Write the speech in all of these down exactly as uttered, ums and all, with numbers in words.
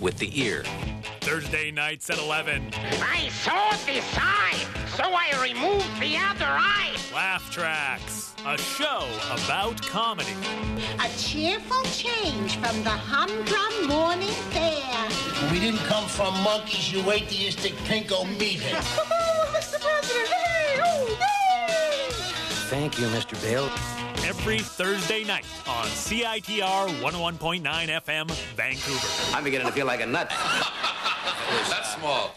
with the ear. Thursday nights at eleven. I saw this eye, so I removed the other eye. Laugh Tracks, a show about comedy. A cheerful change from the humdrum morning fare. We didn't come from monkeys. You wait till you stick pinko meat in. Oh, Mister President, hey, oh, yay! Thank you, Mister Bale. Every Thursday night on C I T R one oh one point nine F M, Vancouver. I'm beginning to feel like a nut. That's small.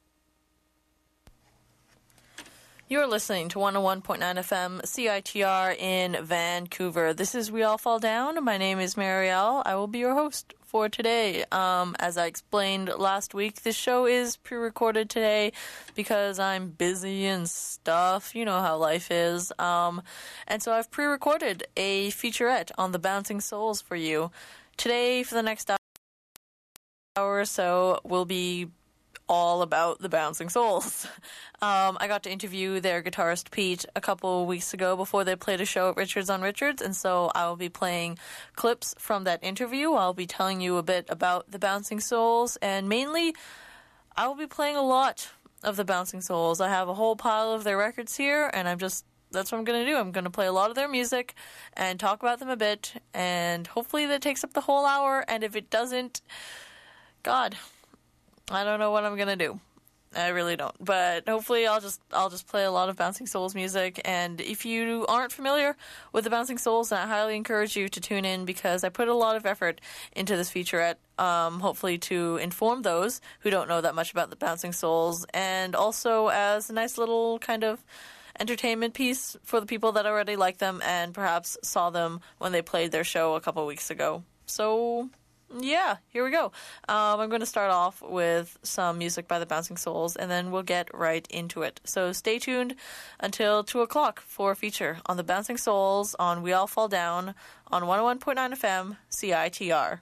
You're listening to one oh one point nine F M C I T R in Vancouver. This is We All Fall Down. My name is Marielle. I will be your host for today. Um, as I explained last week, this show is pre-recorded today because I'm busy and stuff. You know how life is. Um, and so I've pre-recorded a featurette on the Bouncing Souls for you. Today, for the next hour or so, will be all about the Bouncing Souls. Um, I got to interview their guitarist Pete a couple weeks ago before they played a show at Richards on Richards, and so I will be playing clips from that interview. I'll be telling you a bit about the Bouncing Souls, and mainly I will be playing a lot of the Bouncing Souls. I have a whole pile of their records here, and I'm just that's what I'm going to do. I'm going to play a lot of their music and talk about them a bit, and hopefully that takes up the whole hour, and if it doesn't, God, I don't know what I'm gonna do. I really don't. But hopefully I'll just I'll just play a lot of Bouncing Souls music. And if you aren't familiar with the Bouncing Souls, then I highly encourage you to tune in because I put a lot of effort into this featurette, um, hopefully to inform those who don't know that much about the Bouncing Souls, and also as a nice little kind of entertainment piece for the people that already like them and perhaps saw them when they played their show a couple weeks ago. So yeah, here we go. Um, I'm going to start off with some music by the Bouncing Souls, and then we'll get right into it. So stay tuned until two o'clock for a feature on the Bouncing Souls on We All Fall Down on one oh one point nine F M C I T R.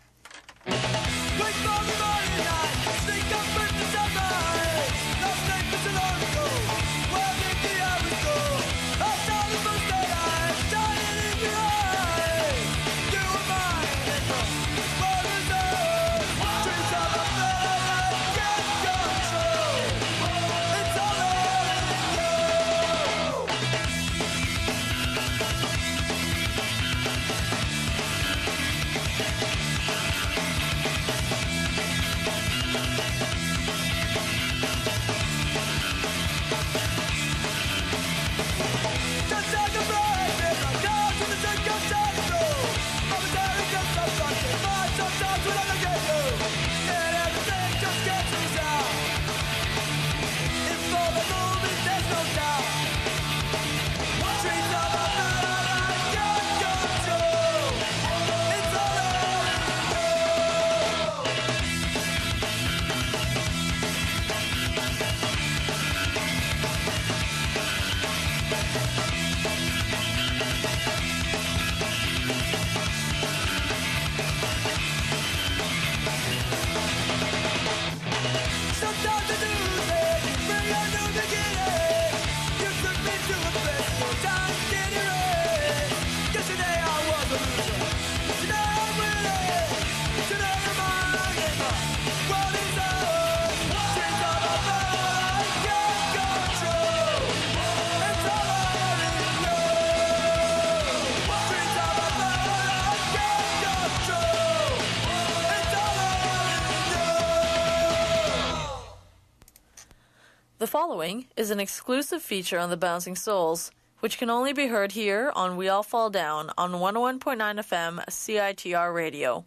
The following is an exclusive feature on the Bouncing Souls, which can only be heard here on We All Fall Down on one oh one point nine F M C I T R Radio.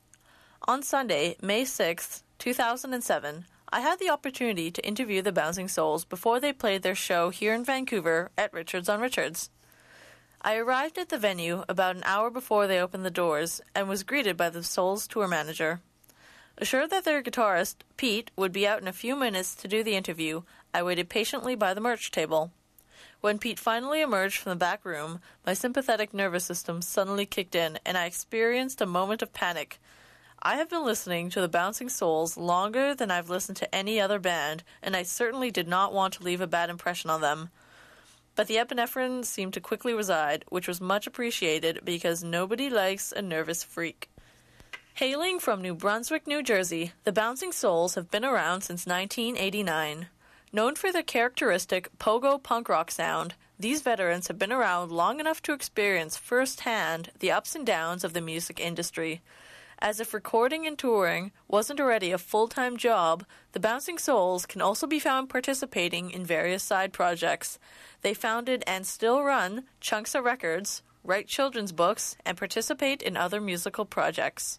On Sunday, May sixth, two thousand seven, I had the opportunity to interview the Bouncing Souls before they played their show here in Vancouver at Richards on Richards. I arrived at the venue about an hour before they opened the doors and was greeted by the Souls tour manager. Assured that their guitarist, Pete, would be out in a few minutes to do the interview, I waited patiently by the merch table. When Pete finally emerged from the back room, my sympathetic nervous system suddenly kicked in, and I experienced a moment of panic. I have been listening to the Bouncing Souls longer than I've listened to any other band, and I certainly did not want to leave a bad impression on them. But the epinephrine seemed to quickly reside, which was much appreciated because nobody likes a nervous freak. Hailing from New Brunswick, New Jersey, the Bouncing Souls have been around since nineteen eighty-nine. Known for their characteristic pogo punk rock sound, these veterans have been around long enough to experience firsthand the ups and downs of the music industry. As if recording and touring wasn't already a full-time job, the Bouncing Souls can also be found participating in various side projects. They founded and still run Chunksa Records, write children's books, and participate in other musical projects.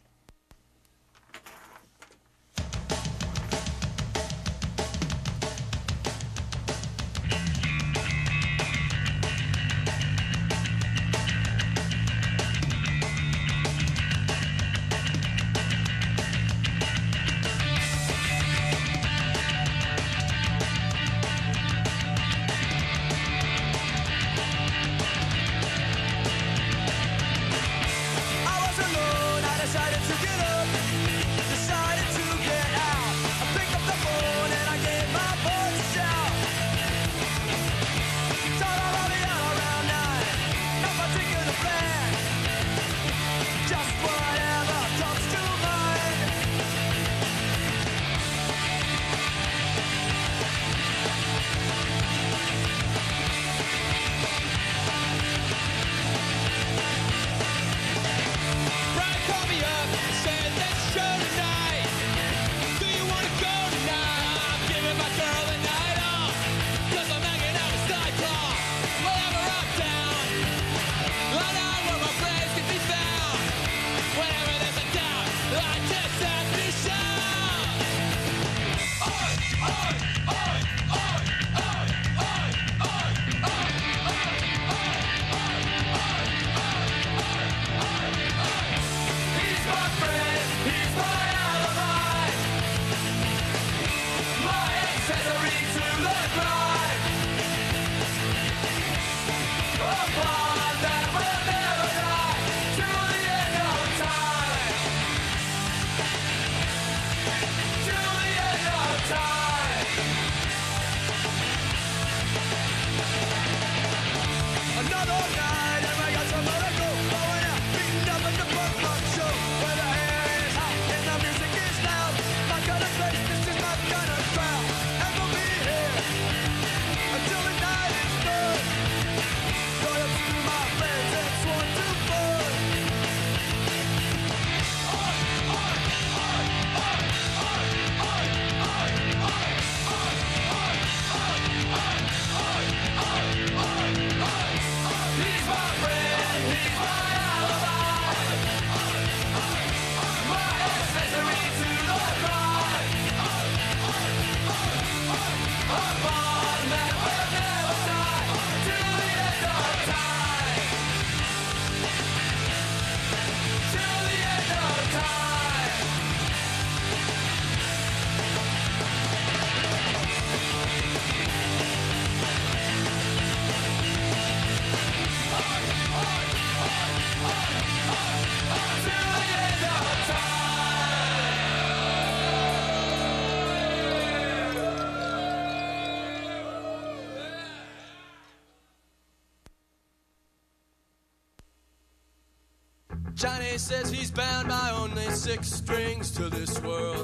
Johnny says he's bound by only six strings to this world.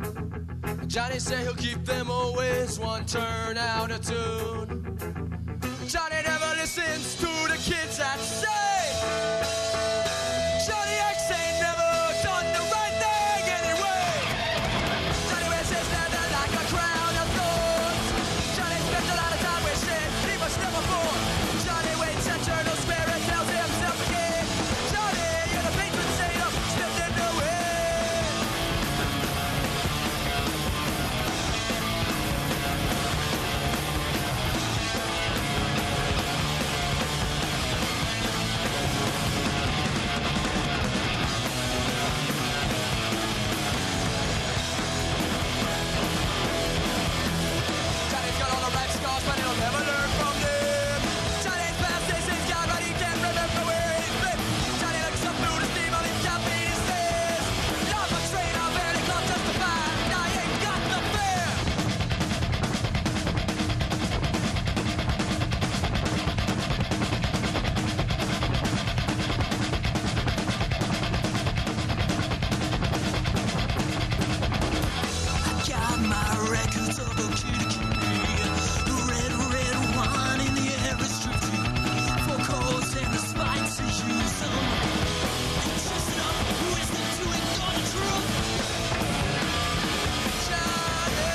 Johnny said he'll keep them always one turn out of tune. Johnny never listens to the kids that say Johnny X ain't never done the right thing anyway. Johnny wears his leather like a crown of thorns. Johnny spends a lot of time with shit he was never born. Johnny waits eternal spirit tells himself again. Johnny, you're the patron saint of stepped in the way. key to keep me. The red, red wine in the air is tricky. Four coals and the spices use them. Just up, wisdom to ignore the truth. Johnny,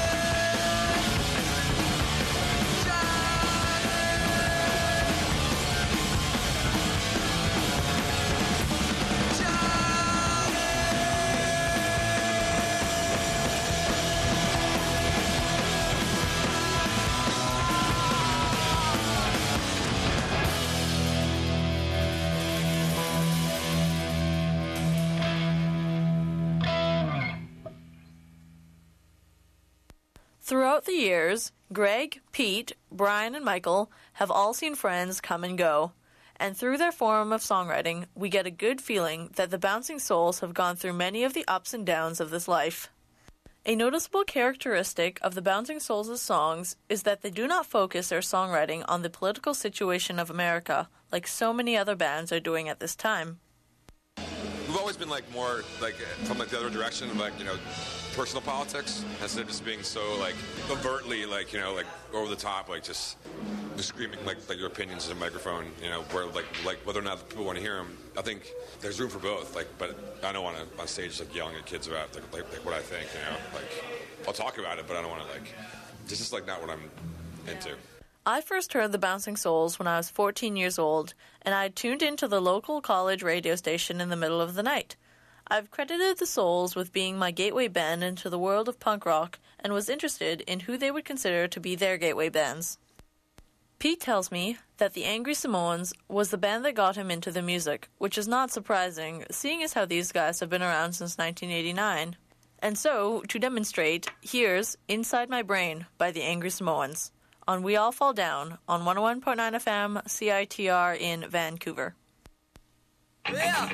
Throughout the years, Greg, Pete, Brian, and Michael have all seen friends come and go, and through their form of songwriting, we get a good feeling that the Bouncing Souls have gone through many of the ups and downs of this life. A noticeable characteristic of the Bouncing Souls' songs is that they do not focus their songwriting on the political situation of America, like so many other bands are doing at this time. We've always been like more like from like the other direction, like, you know, personal politics, instead of just being so like overtly like, you know, like over the top, like just, just screaming like like your opinions in a microphone, you know, where like like whether or not people want to hear them. I think there's room for both, like, but I don't want to on stage like yelling at kids about like, like, like what I think, you know, like I'll talk about it, but I don't want to like, this is like not what I'm into. I first heard the Bouncing Souls when I was fourteen years old, and I tuned into the local college radio station in the middle of the night. I've credited the Souls with being my gateway band into the world of punk rock and was interested in who they would consider to be their gateway bands. Pete tells me that the Angry Samoans was the band that got him into the music, which is not surprising, seeing as how these guys have been around since nineteen eighty-nine. And so, to demonstrate, here's Inside My Brain by the Angry Samoans on We All Fall Down on one oh one point nine F M C I T R in Vancouver. Yeah.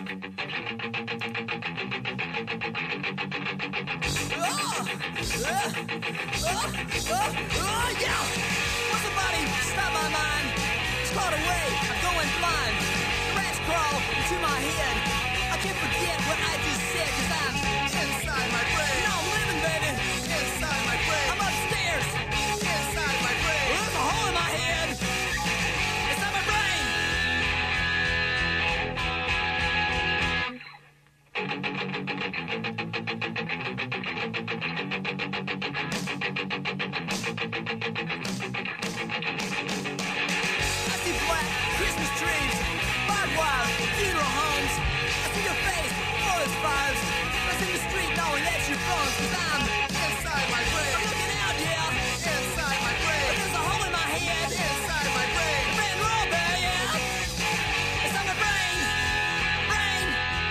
Oh, uh, oh, oh, oh, yeah. What's the body? Stop my mind. It's caught away. I'm going blind. The rats crawl into my head. I can't forget what I just said, cause I'm inside my brain. No, I'm living, baby. Inside my brain. I'm upstairs. Inside my brain. Well, there's a hole in my head. Inside my brain. I see black Christmas trees, barbed wire, funeral homes. I see your face, forest fires. I see the street knowing that's your bones, cause I'm inside my brain. I'm looking out, yeah, inside my brain. But there's a hole in my head, inside my brain. Ran rubber, yeah, inside my brain. Brain,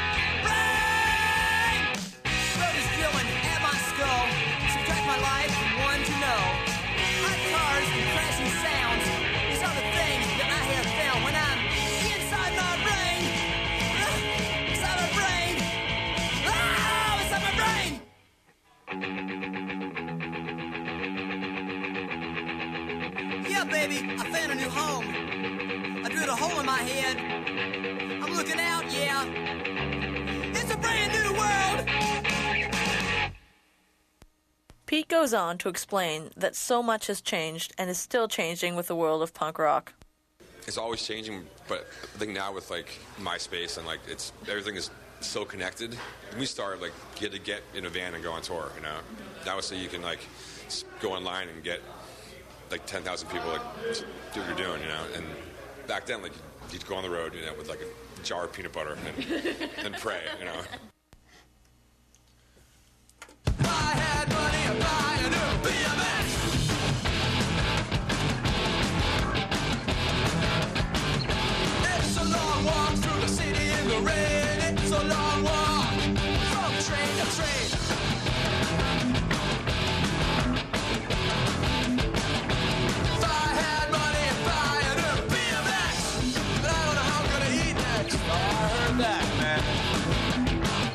brain. Road is drilling at my skull. Subtract my life from one to no. Hot cars and crashing sounds. These are the things that I have found when I'm inside my brain. Uh, inside my brain. Oh, inside my brain. Yeah, baby, I found a new home. I drilled a hole in my head. I'm looking out, yeah. It's a brand new world. Pete goes on to explain that so much has changed and is still changing with the world of punk rock. It's always changing, but I think now with like MySpace and like it's everything is so connected. When we started, like you had to get in a van and go on tour, you know. Now so you can like s- go online and get like ten thousand people like do what you're doing, you know. And back then, like you'd go on the road, you know, with like a jar of peanut butter and and pray, you know. If I had money, I'd buy a new B M X. It's a long walk through the city in the rain. It's a long walk from train to train. If I had money, I'd buy a new B M X. But I don't know how I'm gonna eat next. Oh, I heard that, man.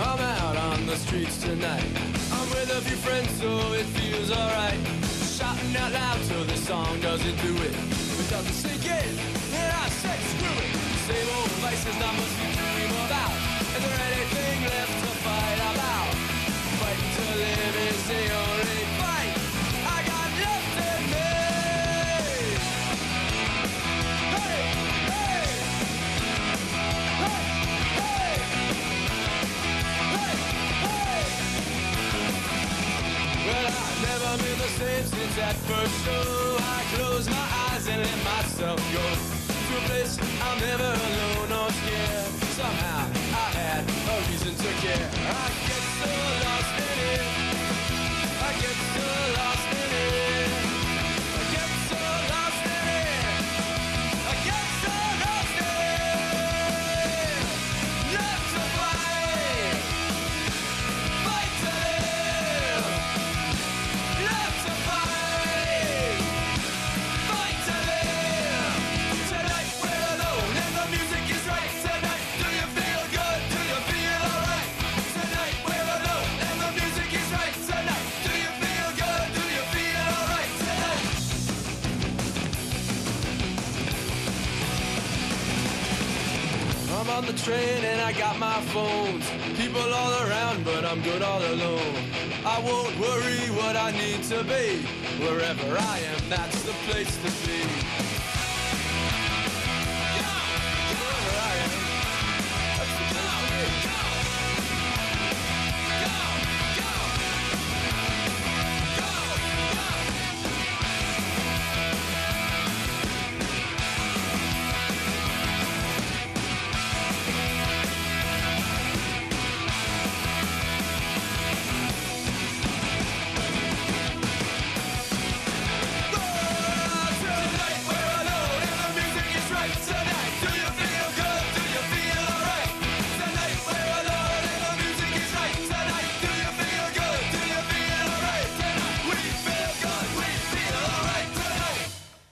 I'm out on the streets tonight. I'm with a few friends, so it feels alright. Shouting out loud till the song doesn't do it. It doesn't sink in, and I say screw it. Same old vices, not much to dream about. Is there anything left to fight about? Fighting to live is the only fight I got left in me. Hey, hey, hey, hey, hey, hey. Well, I've never been the same since that first show. I close my eyes and let myself go to a place I'm never alone or scared. Somehow I had a reason to care. I get so lost in it. I get so lost in it. I get so lost in it. I get so lost in it. Love to fight. Fight to live. Love to fight. Fight to live. Tonight we're alone and the music is right. Tonight, do you feel good? Do you feel alright? Tonight we're alone and the music is right. Tonight, do you feel good? Do you feel alright? Tonight. I'm on the train and I got my phones. People all around, but I'm good all alone. I won't worry what I need to be. Wherever I am, that's the place to be. Wherever I am, that's the place to be. Tonight we're alone and the music is right. Tonight, do you feel good? Do you feel alright? Tonight we're alone and the music is right. Tonight, do you feel good? Do you feel alright? Tonight we feel good. We feel alright tonight.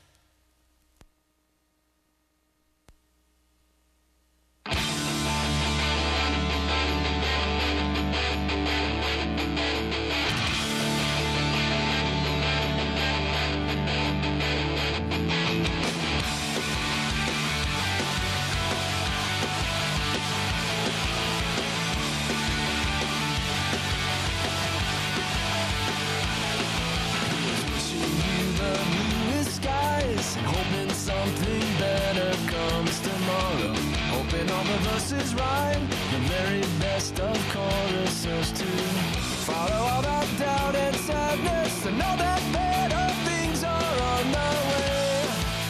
Wishing you the bluest skies and hoping something better comes tomorrow. Hoping all the verses rhyme, the very best of choruses too. Follow all that doubt and sadness and know that better things are on the way.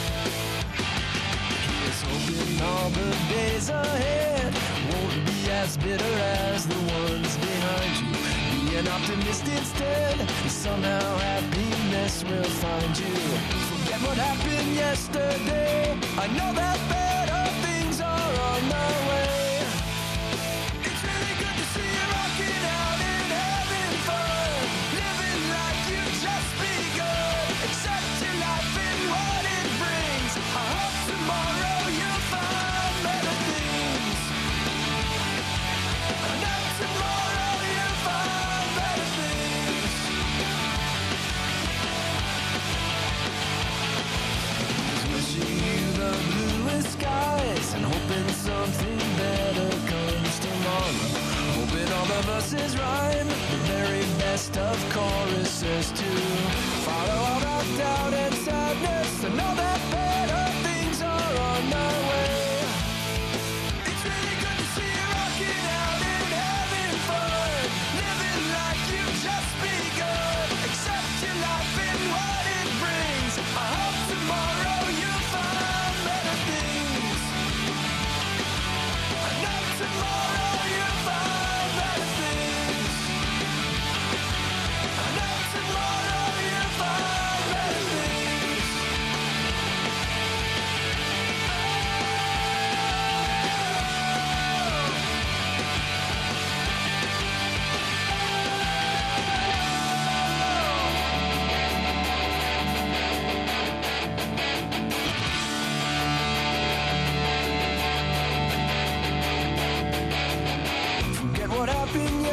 Here's hoping all the days ahead won't be as bitter as the ones behind you. Be an optimist instead, somehow happiness will find you. Forget what happened yesterday, I know that better things are on the way. It's really good to see you rocking out and having fun, living like you just begun. Accept your life and what it brings. I hope tomorrow you'll find better things. I know tomorrow you'll find better things. Wishing you the bluest skies and hoping something better comes tomorrow. Hoping all the verses rhyme, the very best of choruses too. Follow all that doubt and sadness and know that better things are on the way. It's really good to see you rocking out and having fun, living like you just begun. Accept your life and what it brings. I hope tomorrow you'll find better things. I know tomorrow you'll find better things. I know tomorrow you'll find better things.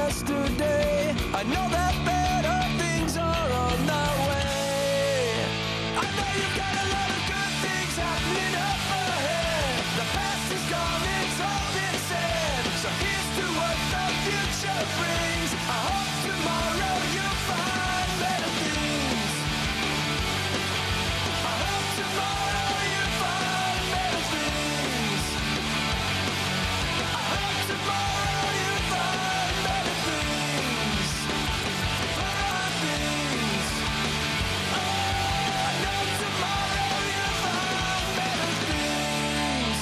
yesterday. I know that better things are on the way. I know you've got a lot of good things happening up ahead. The past is gone, it's all been said. So here's to what the future brings. I hope tomorrow you'll find better things. I hope tomorrow you'll find better things. I hope tomorrow you'll find better things. Better things. Oh, I know tomorrow you'll find better things.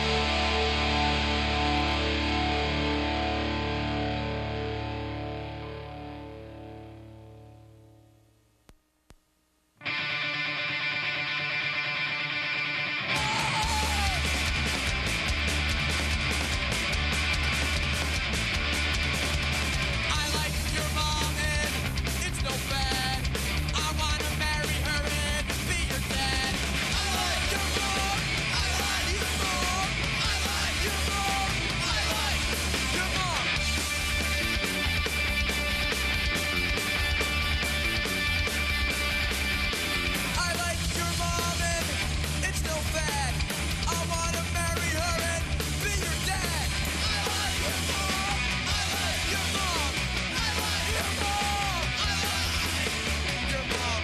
I like your mom and it's no bad. I wanna marry her and be your dad. I like your mom. I like your mom. I like your mom. I like your mom. I like your mom and it's no bad. I wanna marry her and be your dad. I like your mom. I like your mom. I like your mom. I like your mom.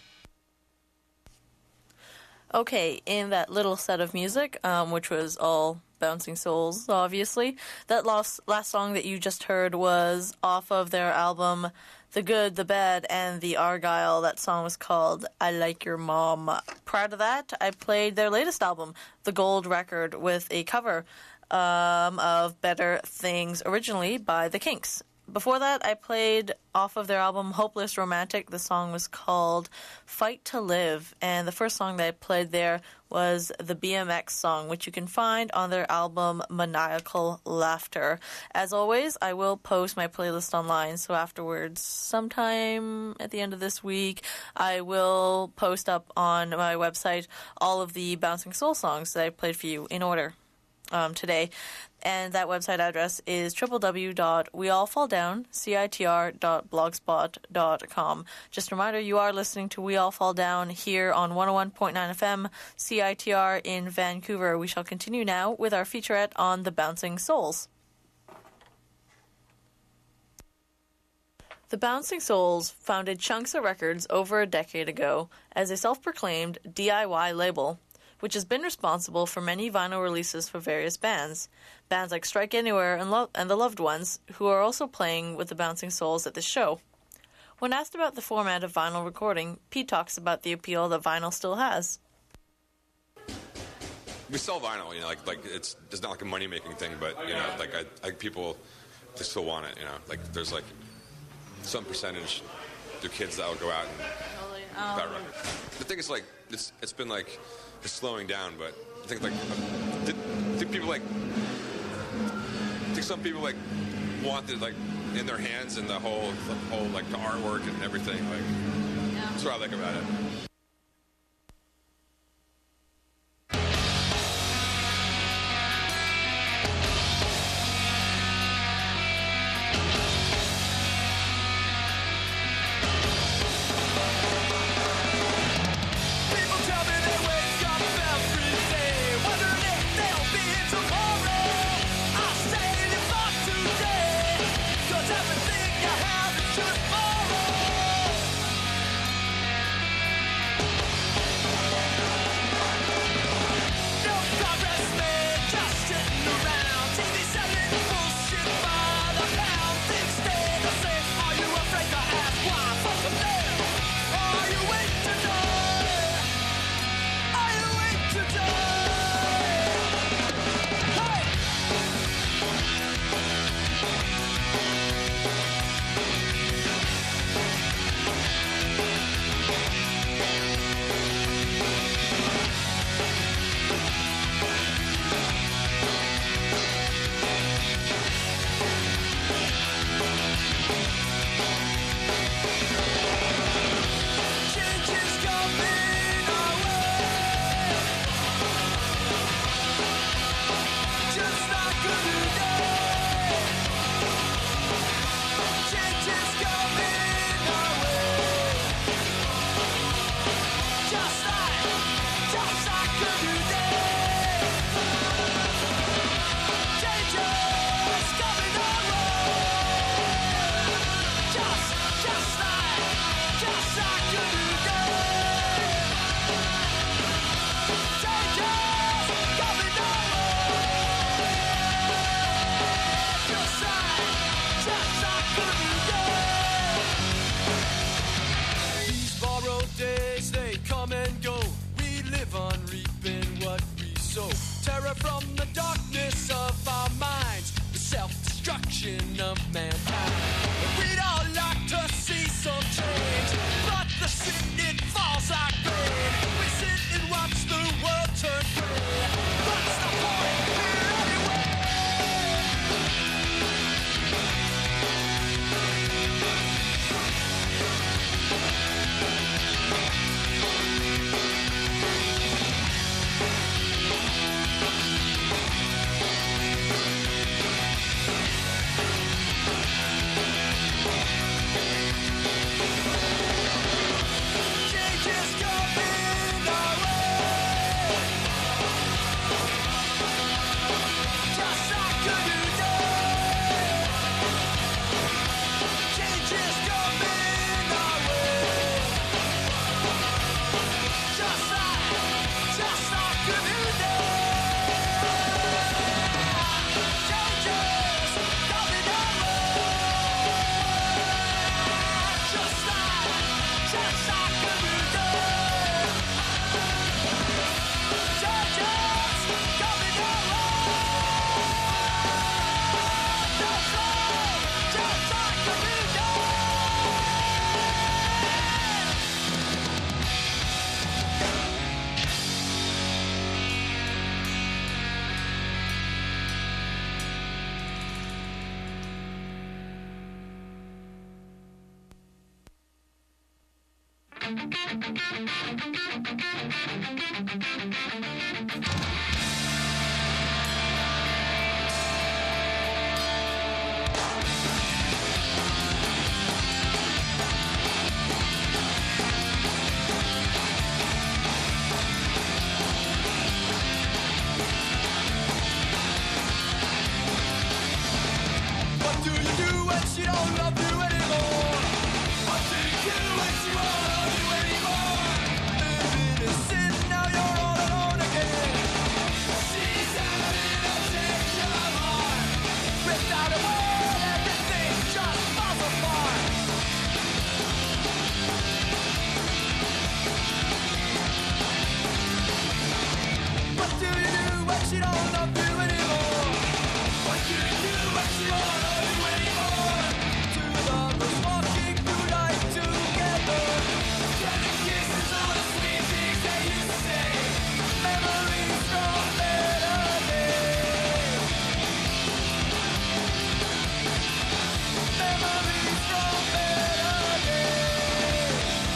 Okay, in that little set of music, um, which was all Bouncing Souls, obviously, that last, last song that you just heard was off of their album The Good, The Bad, and The Argyle. That song was called I Like Your Mom. Prior to that, I played their latest album, The Gold Record, with a cover um, of Better Things, originally by The Kinks. Before that, I played off of their album Hopeless Romantic. The song was called Fight to Live, and the first song that I played there was the B M X song, which you can find on their album Maniacal Laughter. As always, I will post my playlist online, so afterwards, sometime at the end of this week, I will post up on my website all of the Bouncing Soul songs that I played for you in order um, today. And that website address is w w w dot we all fall down citr dot blogspot dot com. Just a reminder, you are listening to We All Fall Down here on one oh one point nine F M C I T R in Vancouver. We shall continue now with our featurette on the Bouncing Souls. The Bouncing Souls founded Chunksa Records over a decade ago as a self-proclaimed D I Y label, which has been responsible for many vinyl releases for various bands. Bands like Strike Anywhere and, Lo- and The Loved Ones, who are also playing with the Bouncing Souls at this show. When asked about the format of vinyl recording, Pete talks about the appeal that vinyl still has. We sell vinyl, you know, like like it's it's not like a money making thing, but you know, like I, I people they still want it, you know, like there's like some percentage of kids that will go out and Um, buy records. The thing is, like it's it's been like it's slowing down, but I think like I think people like I think some people like want it like in their hands and the whole the whole like the artwork and everything. Like that's what I like about it. Everything you have is just borrowed. What do you do when she don't love you anymore? What do you do when she won't love you anymore? Living in sin, now you're all alone again. She's having a change of heart. Without a word, everything just falls apart. What do you do when she don't love you anymore? What do you do when she won't love you anymore? Two lovers walking through life together, trading kisses, all the sweet things they used to say. Memories from better days. Memories from better days.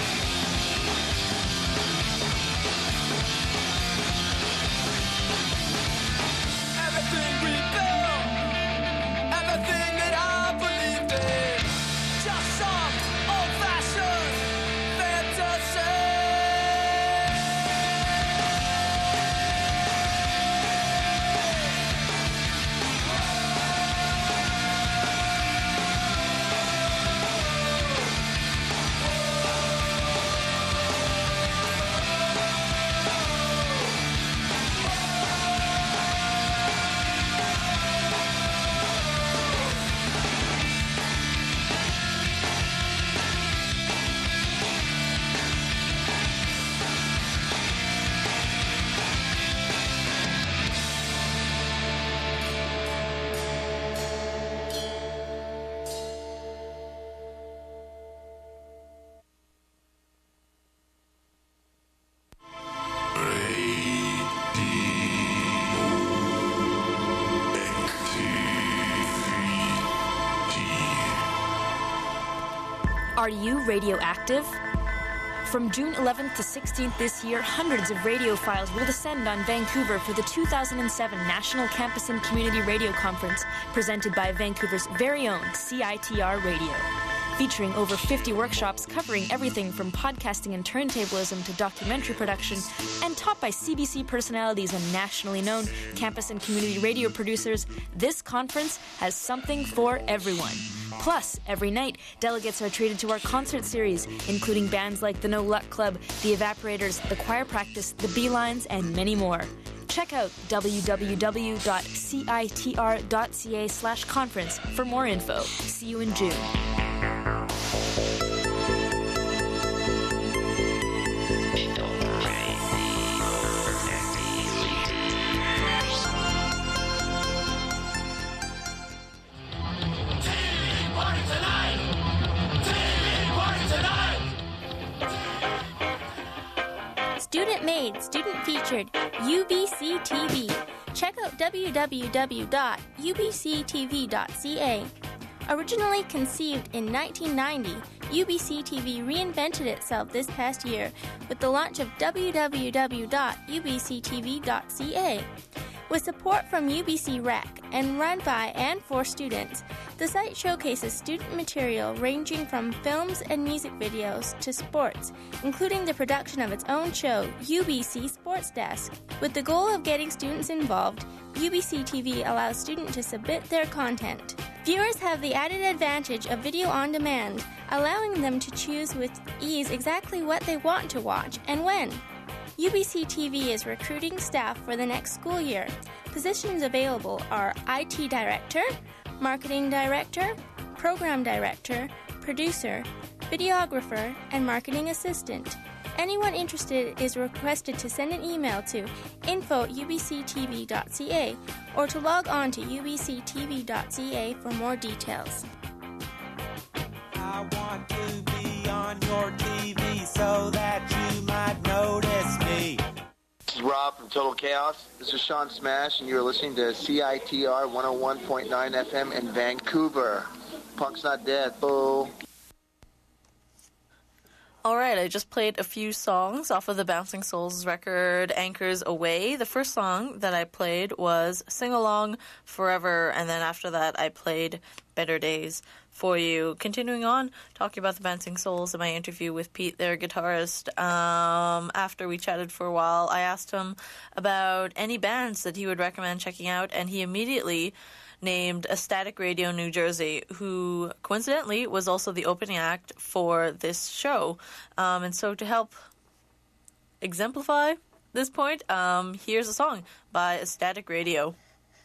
Everything we built, everything that I believed in, just some old-fashioned fantasy. Are you radioactive? From June eleventh to sixteenth this year, hundreds of radiophiles will descend on Vancouver for the two thousand seven National Campus and Community Radio Conference, presented by Vancouver's very own C I T R Radio. Featuring over fifty workshops covering everything from podcasting and turntablism to documentary production, and taught by C B C personalities and nationally known campus and community radio producers, this conference has something for everyone. Plus, every night, delegates are treated to our concert series, including bands like the No Luck Club, the Evaporators, the Choir Practice, the Beelines, and many more. Check out w w w dot citr dot c a slash conference for more info. See you in June. Student made, student featured, U B C T V. Check out w w w dot u b c t v dot c a. Originally conceived in nineteen ninety, U B C T V reinvented itself this past year with the launch of w w w dot u b c t v dot c a. With support from U B C Rec and run by and for students, the site showcases student material ranging from films and music videos to sports, including the production of its own show, U B C Sports Desk. With the goal of getting students involved, U B C T V allows students to submit their content. Viewers have the added advantage of video on demand, allowing them to choose with ease exactly what they want to watch and when. U B C T V is recruiting staff for the next school year. Positions available are I T Director, Marketing Director, Program Director, Producer, Videographer, and Marketing Assistant. Anyone interested is requested to send an email to info at u b c t v dot c a or to log on to u b c t v dot c a for more details. I want to be on your T V so that you might notice me. This is Rob from Total Chaos. This is Sean Smash, and you're listening to C I T R one oh one point nine F M in Vancouver. Punk's not dead, boo. All right, I just played a few songs off of the Bouncing Souls record, Anchors Away. The first song that I played was Sing Along Forever, and then after that I played Better Days for you. Continuing on, talking about the Bouncing Souls in my interview with Pete, their guitarist. Um, after we chatted for a while, I asked him about any bands that he would recommend checking out, and he immediately named Static Radio New Jersey, who coincidentally was also the opening act for this show. Um, and so to help exemplify this point, um, here's a song by Static Radio.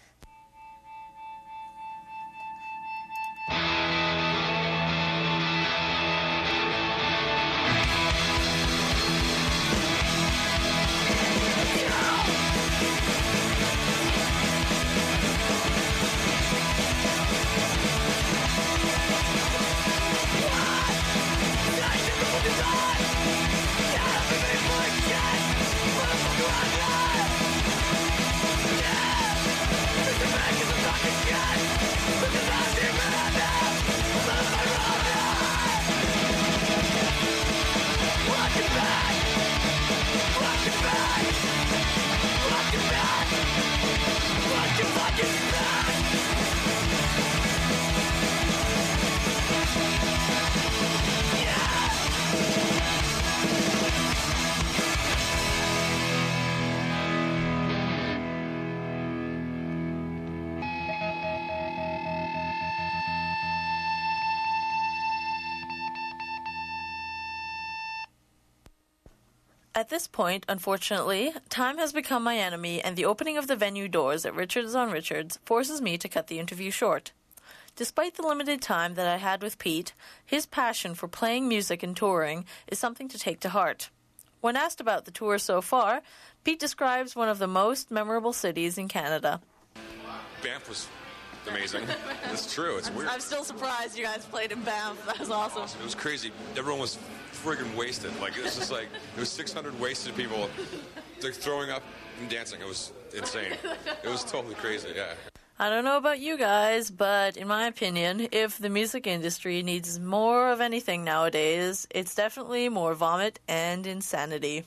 At this point, unfortunately, time has become my enemy, and the opening of the venue doors at Richards on Richards forces me to cut the interview short. Despite the limited time that I had with Pete, his passion for playing music and touring is something to take to heart. When asked about the tour so far, Pete describes one of the most memorable cities in Canada. Banff was amazing. It's true. It's weird. I'm still surprised you guys played in Banff. That was awesome. It was crazy. Everyone was friggin' wasted. Like, it was just like, there was six hundred wasted people like, throwing up and dancing. It was insane. It was totally crazy, yeah. I don't know about you guys, but in my opinion, if the music industry needs more of anything nowadays, it's definitely more vomit and insanity.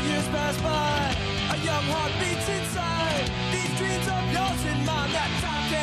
Heart beats inside. These dreams of yours and mine, that time can't take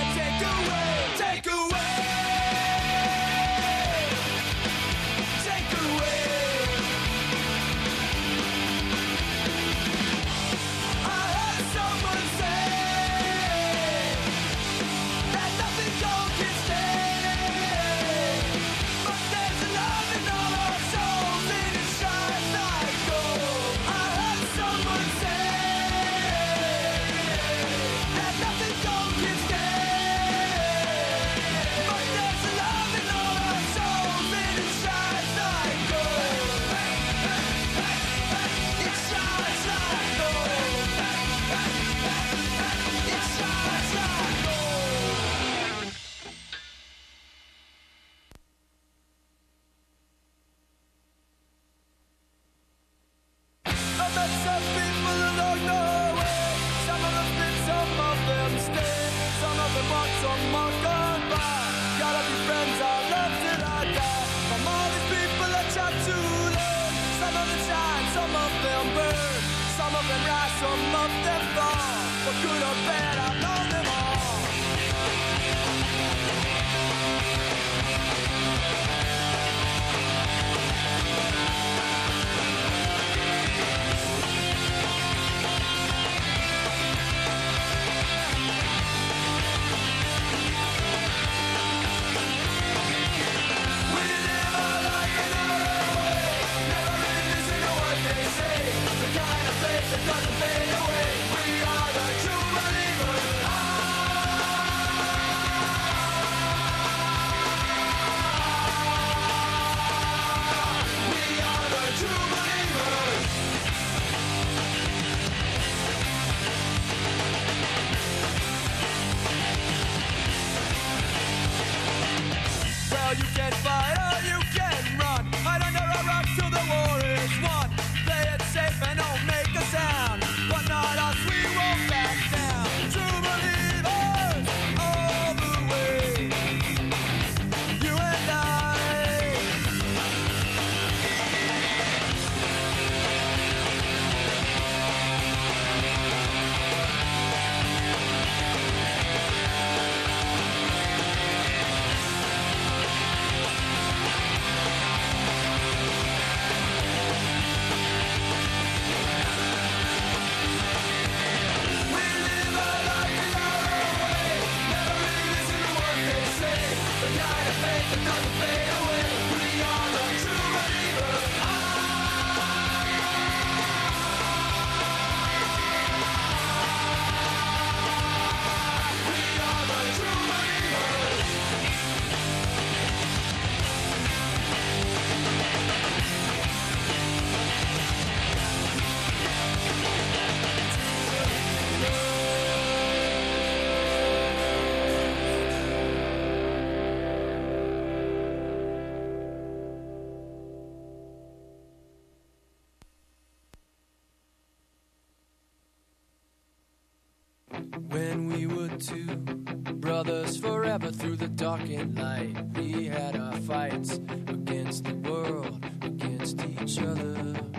When we were two brothers forever through the darkened light, we had our fights against the world, against each other.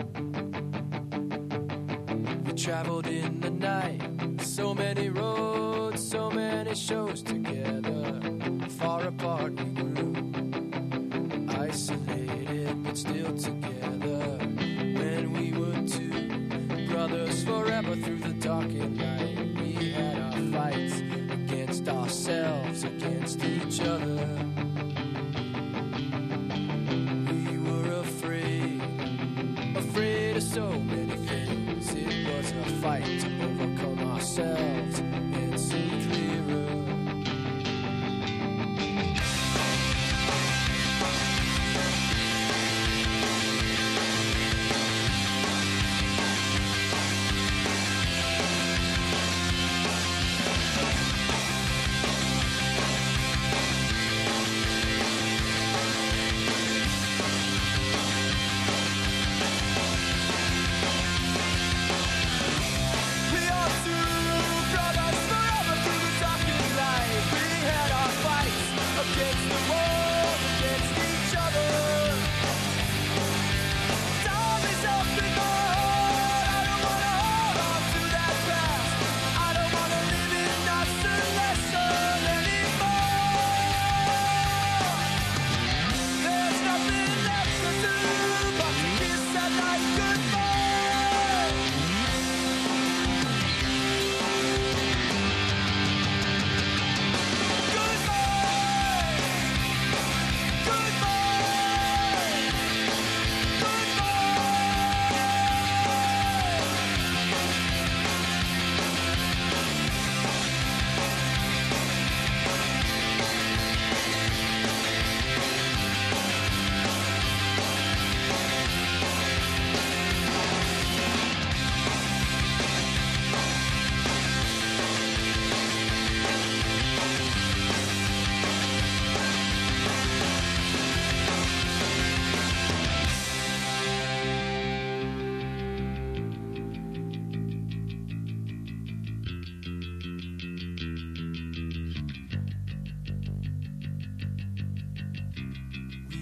We traveled in the night, so many roads, so many shows together. Far apart we grew, isolated but still together. When we were two brothers forever through the darkened night, we had our fights against ourselves, against each other. We were afraid, afraid of so many things. It was a fight to overcome ourselves and see clearer. We are two brothers forever through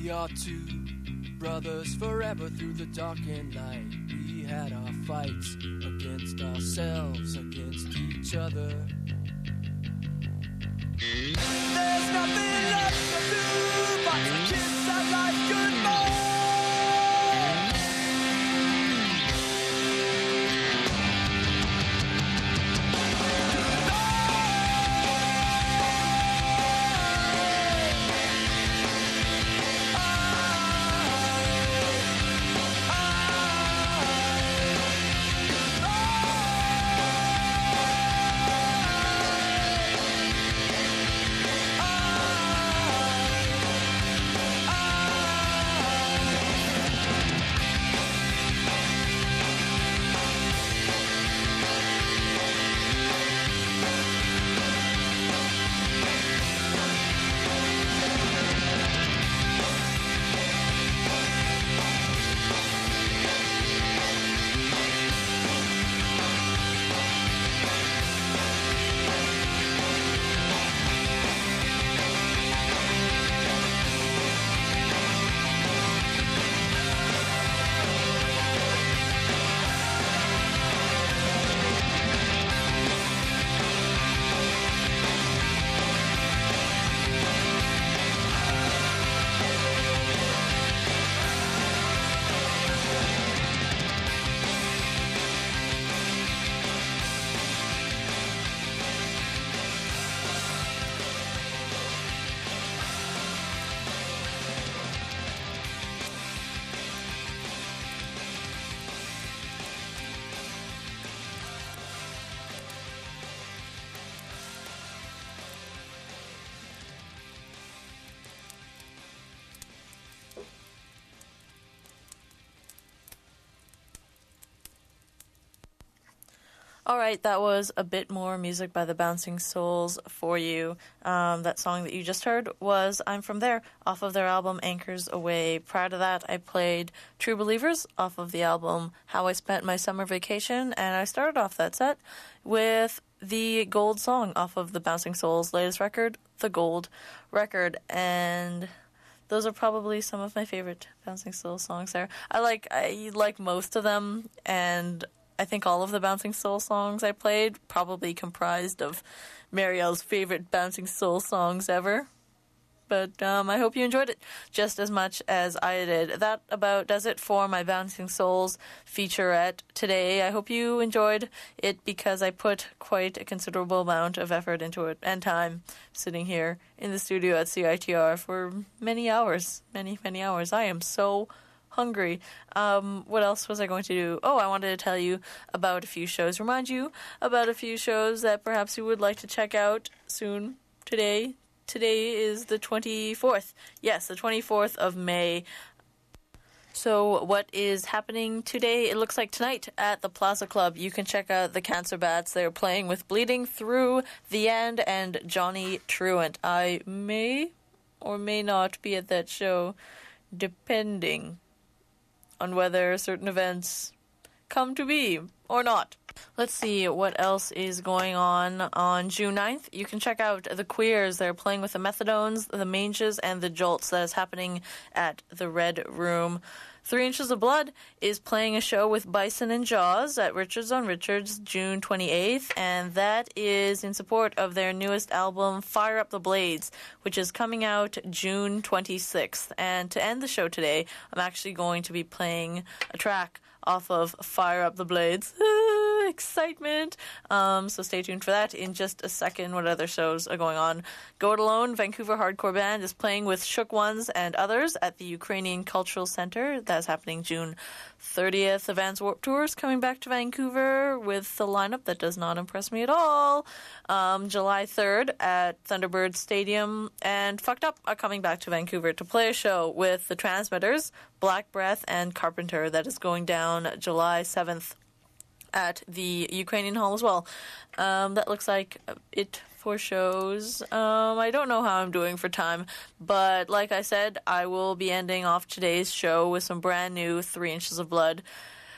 We are two brothers forever through the dark and light. We had our fights against ourselves, against each other. There's nothing left to do but to kiss that life goodbye. All right, that was a bit more music by the Bouncing Souls for you. Um, that song that you just heard was I'm From There, off of their album Anchors Away. Prior to that, I played True Believers off of the album How I Spent My Summer Vacation, and I started off that set with the Gold song off of the Bouncing Souls' latest record, The Gold Record, and those are probably some of my favorite Bouncing Souls songs there. I like I like most of them, and I think all of the Bouncing Soul songs I played probably comprised of Marielle's favorite Bouncing Soul songs ever. But um, I hope you enjoyed it just as much as I did. That about does it for my Bouncing Souls featurette today. I hope you enjoyed it because I put quite a considerable amount of effort into it and time sitting here in the studio at C I T R for many hours, many, many hours. I am so hungry. Um, what else was I going to do? Oh, I wanted to tell you about a few shows, remind you about a few shows that perhaps you would like to check out soon today. Today is the twenty-fourth. Yes, the twenty-fourth of May. So what is happening today? It looks like tonight at the Plaza Club, you can check out the Cancer Bats. They're playing with Bleeding Through the End and Johnny Truant. I may or may not be at that show, depending on whether certain events come to be or not. Let's see what else is going on on June ninth. You can check out the Queers. They're playing with the Methadones, the Manges, and the Jolts. That is happening at the Red Room. Three Inches of Blood is playing a show with Bison and Jaws at Richards on Richards June twenty-eighth, and that is in support of their newest album, Fire Up the Blades, which is coming out June twenty-sixth. And to end the show today, I'm actually going to be playing a track off of Fire Up the Blades. Excitement. Um, so stay tuned for that in just a second. What other shows are going on? Go It Alone, Vancouver hardcore band, is playing with Shook Ones and others at the Ukrainian Cultural Center. That's happening June thirtieth. The Vans Warped Tour is coming back to Vancouver with a lineup that does not impress me at all. Um, July third at Thunderbird Stadium. And Fucked Up are coming back to Vancouver to play a show with the Transmitters, Black Breath, and Carpenter. That is going down July seventh at the Ukrainian Hall as well. Um, that looks like it for shows. Um, I don't know how I'm doing for time, but like I said, I will be ending off today's show with some brand new Three Inches of Blood.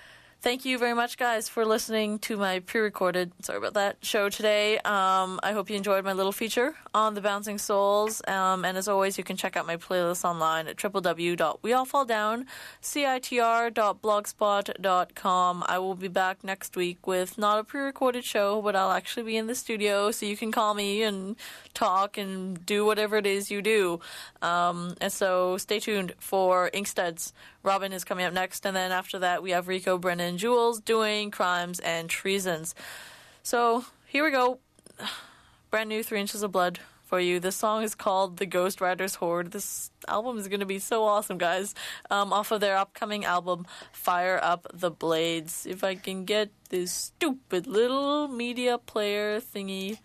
Thank you very much, guys, for listening to my pre-recorded, sorry about that, show today. Um, I hope you enjoyed my little feature on the Bouncing Souls. Um, and as always, you can check out my playlist online at w w w dot we all fall down citr dot blogspot dot com. I will be back next week with not a pre-recorded show, but I'll actually be in the studio, so you can call me and talk and do whatever it is you do. Um, and so stay tuned for Inkstuds. Robin is coming up next, and then after that we have Rico, Brennan, and Jules doing Crimes and Treasons. So here we go. Brand new Three Inches of Blood for you. This song is called The Ghost Riders Horde. This album is going to be so awesome, guys. Um, off of their upcoming album, Fire Up the Blades. If I can get this stupid little media player thingy.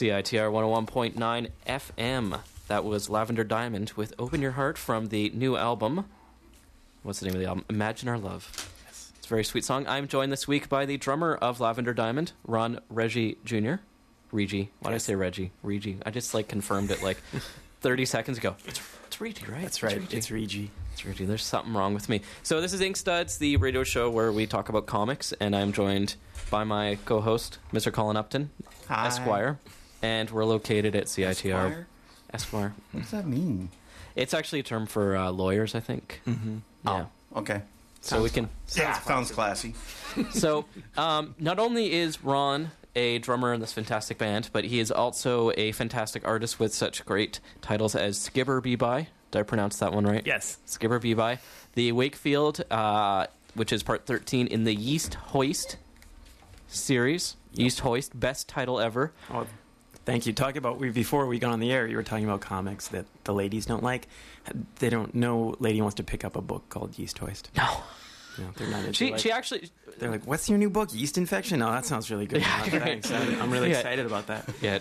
C I T R one oh one point nine F M. That was Lavender Diamond with Open Your Heart from the new album. What's the name of the album? Imagine Our Love. Yes. It's a very sweet song. I'm joined this week by the drummer of Lavender Diamond, Ron Reggie Junior Reggie. Why did I say Reggie? Reggie. I just like confirmed it like thirty seconds ago. It's, it's Reggie, right? That's right. It's Reggie. It's Reggie. It's Reggie. There's something wrong with me. So this is Ink Studs, the radio show where we talk about comics, and I'm joined by my co-host, Mister Colin Upton, Hi. Esquire, and we're located at C I T R. Esquire? Esquire. What does that mean? It's actually a term for uh, lawyers, I think. Mm-hmm. Yeah. Oh, okay. So Sounds we can. Yeah, sounds classy. So, um, not only is Ron a drummer in this fantastic band, but he is also a fantastic artist with such great titles as Skibber Be By. Did I pronounce that one right? Yes. Skibber Be By. The Wakefield, uh, which is part thirteen in the Yeast Hoist series. Yep. Yeast Hoist, best title ever. Oh, thank you. Talking about we before we got on the air, you were talking about comics that the ladies don't like. They don't. No lady wants to pick up a book called Yeast Hoist. No. No, they're not into She like, she actually. They're like, "What's your new book? Yeast infection? Oh, that sounds really good. Yeah, Oh, thanks. I'm, I'm really yeah. excited about that." Yeah.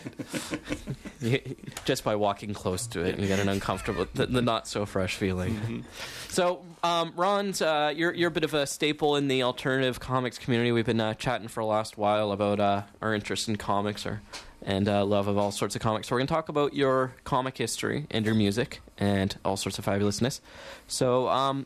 Just by walking close to it, you get an uncomfortable, the, the not so fresh feeling. Mm-hmm. So, um, Ron's, uh, you're you're a bit of a staple in the alternative comics community. We've been uh, chatting for the last while about uh, our interest in comics or and uh, love of all sorts of comics. So we're going to talk about your comic history and your music and all sorts of fabulousness. So, um,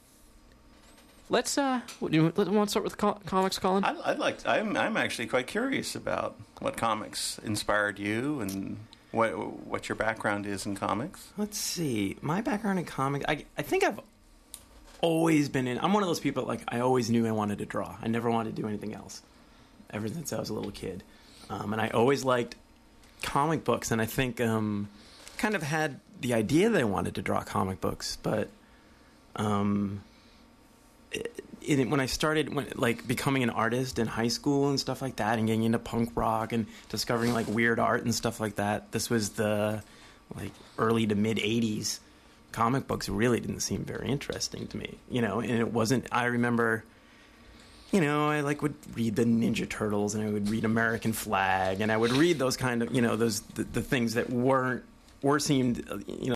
let's uh, what, do you want to start with co- comics, Colin? I'd, I'd like. To, I'm. I'm actually quite curious about what comics inspired you and what what your background is in comics. Let's see. My background in comics, I I think I've always been in. I'm one of those people like I always knew I wanted to draw. I never wanted to do anything else ever since I was a little kid. Um, and I always liked comic books, and I think um, kind of had the idea that I wanted to draw comic books, but um, it, it, when I started, when, like becoming an artist in high school and stuff like that, and getting into punk rock and discovering like weird art and stuff like that, this was the like early to mid eighties. Comic books really didn't seem very interesting to me, you know, and it wasn't. I remember. You know, I like would read the Ninja Turtles, and I would read American Flag, and I would read those kind of, you know, those the, the things that weren't or seemed, you know.